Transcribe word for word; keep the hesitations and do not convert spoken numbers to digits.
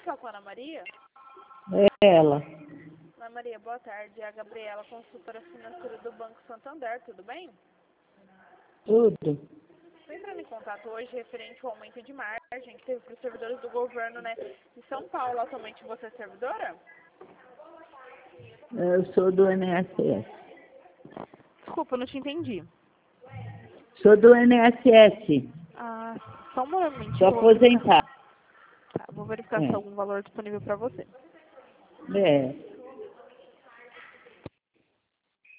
de falar com a Ana Maria? É ela. Ana Maria, boa tarde. É a Gabriela, consultora financeira do Banco Santander, tudo bem? Tudo. Estou entrando em contato hoje referente ao aumento de margem que teve para os servidores do governo, né? Em São Paulo, atualmente você é servidora? Eu sou do I N S S. Desculpa, eu não te entendi. Sou do I N S S. Ah, só um momento. Sou aposentada. Tá, vou verificar se É. tem algum valor disponível para você. É.